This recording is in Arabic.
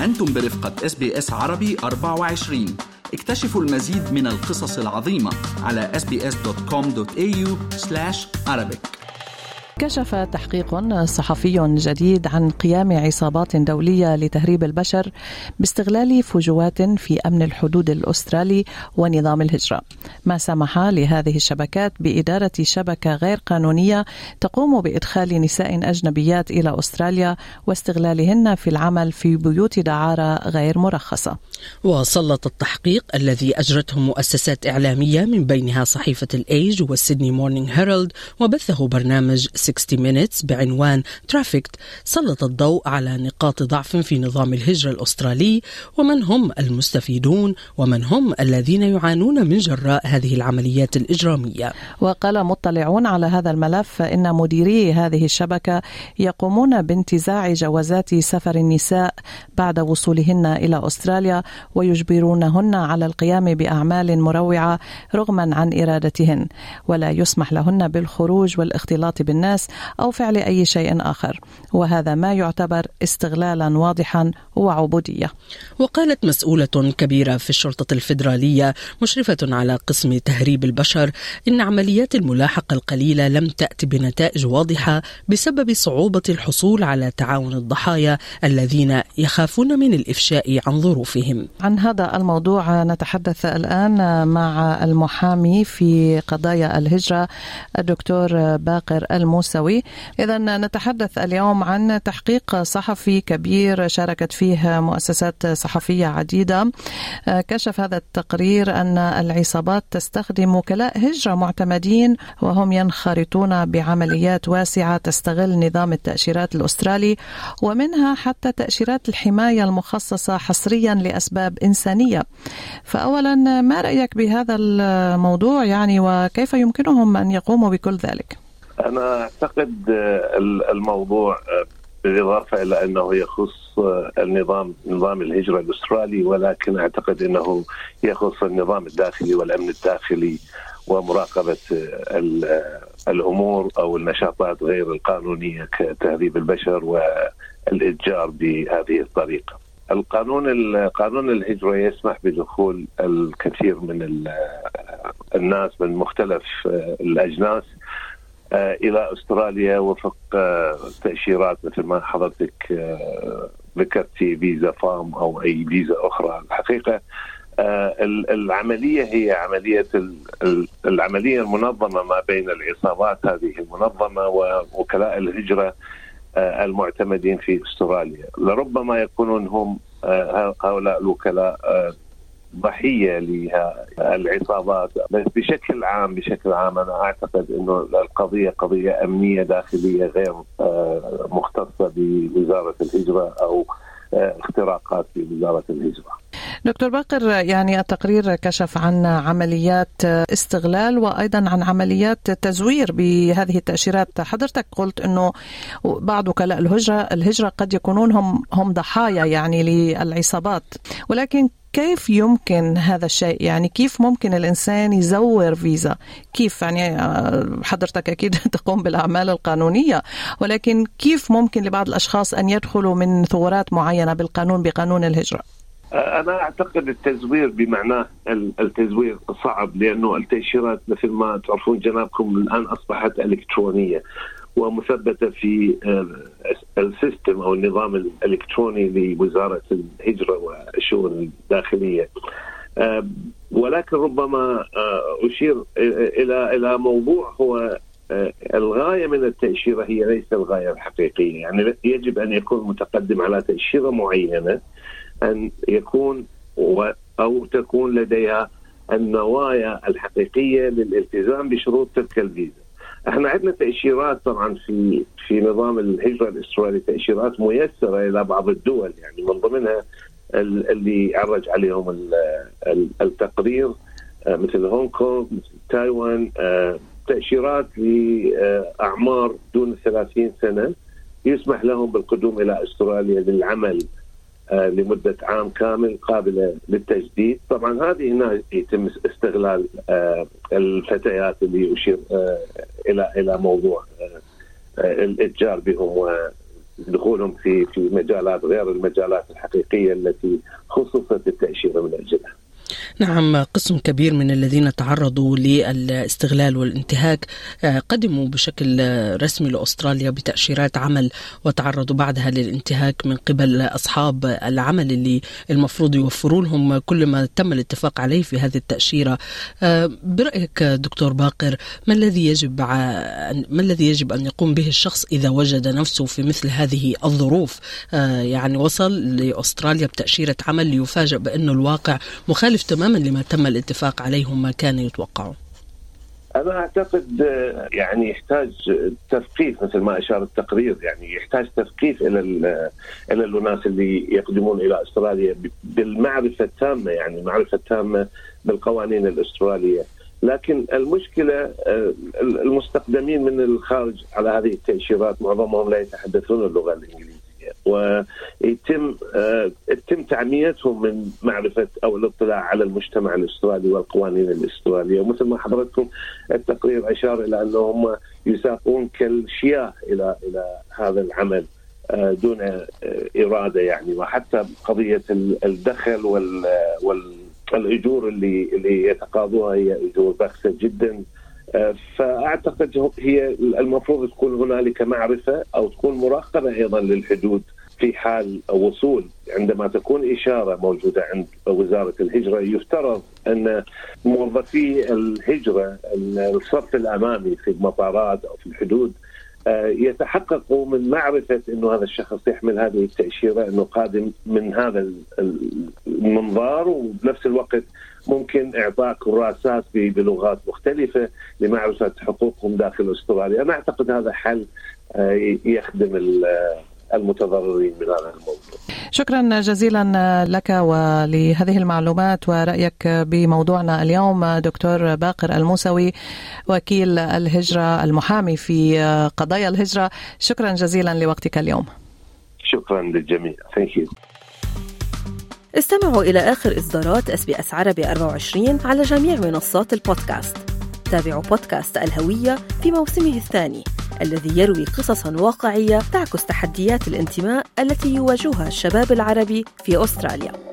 أنتم برفقة SBS عربي 24. اكتشفوا المزيد من القصص العظيمة على sbs.com.au/Arabic. كشف تحقيق صحفي جديد عن قيام عصابات دولية لتهريب البشر باستغلال فجوات في أمن الحدود الأسترالي ونظام الهجرة، ما سمح لهذه الشبكات بإدارة شبكة غير قانونية تقوم بإدخال نساء أجنبيات إلى أستراليا واستغلالهن في العمل في بيوت دعارة غير مرخصة. وسلط التحقيق الذي أجرته مؤسسات إعلامية من بينها صحيفة الإيج والسيدني مورنينغ هيرالد وبثه برنامج 60 Minutes بعنوان ترافيكت، سلط الضوء على نقاط ضعف في نظام الهجرة الأسترالي ومن هم المستفيدون ومن هم الذين يعانون من جراء هذه العمليات الإجرامية. وقال مطلعون على هذا الملف إن مديري هذه الشبكة يقومون بانتزاع جوازات سفر النساء بعد وصولهن إلى أستراليا ويجبرونهن على القيام بأعمال مروعة رغما عن إرادتهن، ولا يسمح لهن بالخروج والاختلاط بالناس أو فعل أي شيء آخر، وهذا ما يعتبر استغلالا واضحا وعبودية. وقالت مسؤولة كبيرة في الشرطة الفيدرالية مشرفة على قسم تهريب البشر إن عمليات الملاحقة القليلة لم تأتي بنتائج واضحة بسبب صعوبة الحصول على تعاون الضحايا الذين يخافون من الإفشاء عن ظروفهم. عن هذا الموضوع نتحدث الآن مع المحامي في قضايا الهجرة الدكتور باقر الموسوي. إذن نتحدث اليوم عن تحقيق صحفي كبير شاركت فيه مؤسسات صحفية عديدة. كشف هذا التقرير أن العصابات تستخدم وكلاء هجرة معتمدين وهم ينخرطون بعمليات واسعة تستغل نظام التأشيرات الأسترالي ومنها حتى تأشيرات الحماية المخصصة حصريا لأسباب إنسانية. فأولا ما رأيك بهذا الموضوع وكيف يمكنهم أن يقوموا بكل ذلك؟ أنا أعتقد الموضوع بالإضافة إلى أنه يخص نظام الهجرة الأسترالي، ولكن أعتقد أنه يخص النظام الداخلي والأمن الداخلي ومراقبة الأمور أو النشاطات غير القانونية كتهريب البشر والإتجار بهذه الطريقة. قانون الهجرة يسمح بدخول الكثير من الناس من مختلف الأجناس إلى أستراليا وفق تأشيرات مثل ما حضرتك ذكرتي فيزا فام أو أي فيزا أخرى. الحقيقة العملية هي العملية المنظمة ما بين العصابات هذه المنظمة ووكلاء الهجرة المعتمدين في أستراليا. لربما يكونون هم هؤلاء الوكلاء ضحية للعصابات، بس بشكل عام أنا أعتقد أنه القضية قضية أمنية داخلية غير مختصة بوزارة الهجرة أو اختراقات في وزارة الهجرة. دكتور باقر، التقرير كشف عن عمليات استغلال وأيضا عن عمليات تزوير بهذه التأشيرات. حضرتك قلت أنه بعض وكلاء الهجرة قد يكونون هم ضحايا للعصابات، ولكن كيف يمكن هذا الشيء؟ كيف ممكن الإنسان يزور فيزا؟ كيف حضرتك أكيد تقوم بالأعمال القانونية، ولكن كيف ممكن لبعض الأشخاص أن يدخلوا من ثغرات معينة بقانون الهجرة؟ أنا أعتقد التزوير بمعناه التزوير صعب، لأنه التأشيرات مثل ما تعرفون جنابكم الآن أصبحت إلكترونية ومثبتة في السيستم أو النظام الإلكتروني لوزارة الهجرة والشؤون الداخلية. ولكن ربما أشير إلى موضوع هو الغاية من التأشيرة هي ليس الغاية الحقيقية. يجب أن يكون متقدم على تأشيرة معينة، أن يكون أو تكون لديها النوايا الحقيقية للالتزام بشروط تلك الفيزا. احنا عندنا تأشيرات طبعا في نظام الهجرة الأسترالي، تأشيرات ميسرة إلى بعض الدول، من ضمنها اللي عرج عليهم التقرير مثل هونغ كونغ، مثل تايوان، تأشيرات لأعمار دون 30 سنة يسمح لهم بالقدوم إلى أستراليا للعمل لمدة عام كامل قابلة للتجديد. طبعا هذه هنا يتم استغلال الفتيات اللي يشير إلى موضوع الإتجار بهم دخولهم في مجالات غير المجالات الحقيقية التي خصصت التأشيرة من أجلها. نعم، قسم كبير من الذين تعرضوا للاستغلال والانتهاك قدموا بشكل رسمي لأستراليا بتأشيرات عمل، وتعرضوا بعدها للانتهاك من قبل أصحاب العمل اللي المفروض يوفروا لهم كل ما تم الاتفاق عليه في هذه التأشيرة. برأيك دكتور باقر، ما الذي يجب أن يقوم به الشخص إذا وجد نفسه في مثل هذه الظروف؟ يعني وصل لأستراليا بتأشيرة عمل ليفاجأ بأنه الواقع مخالف تماما لما تم الاتفاق عليه ما كان يتوقعه. أنا أعتقد يعني يحتاج تثقيف مثل ما أشار التقرير، يعني يحتاج تثقيف إلى الناس اللي يقدمون إلى أستراليا بالمعرفة التامة، يعني معرفة تامة بالقوانين الأسترالية. لكن المشكلة المستقدمين من الخارج على هذه التأشيرات معظمهم لا يتحدثون اللغة الإنجليزية، ويتم تعميتهم من معرفة أو الاطلاع على المجتمع الأسترالي والقوانين الأسترالية. ومثل ما حضرتكم التقرير أشار إلى أنهم يساقون كالشياه إلى هذا العمل دون إرادة، يعني وحتى قضية الدخل والأجور اللي يتقاضوها هي أجور بخسة جدا. فأعتقد هي المفروض تكون هنالك معرفة أو تكون مراقبة أيضا للحدود في حال وصول. عندما تكون إشارة موجودة عند وزارة الهجرة يفترض أن موظفي الهجرة الصف الأمامي في المطارات أو في الحدود يتحققوا من معرفة أنه هذا الشخص يحمل هذه التأشيرة، أنه قادم من هذا المنظار، وبنفس الوقت ممكن إعطاء كراسات بلغات مختلفة لمعرفة حقوقهم داخل أستراليا. أنا أعتقد هذا حل يخدم المتضررين من هذا الموضوع. شكرا جزيلا لك ولهذه المعلومات ورأيك بموضوعنا اليوم دكتور باقر الموسوي، وكيل الهجرة المحامي في قضايا الهجرة. شكرا جزيلا لوقتك اليوم. شكرا للجميع. Thank you. استمعوا إلى آخر إصدارات SBS عربي 24 على جميع منصات البودكاست. تابعوا بودكاست الهوية في موسمه الثاني الذي يروي قصصاً واقعية تعكس تحديات الانتماء التي يواجهها الشباب العربي في أستراليا.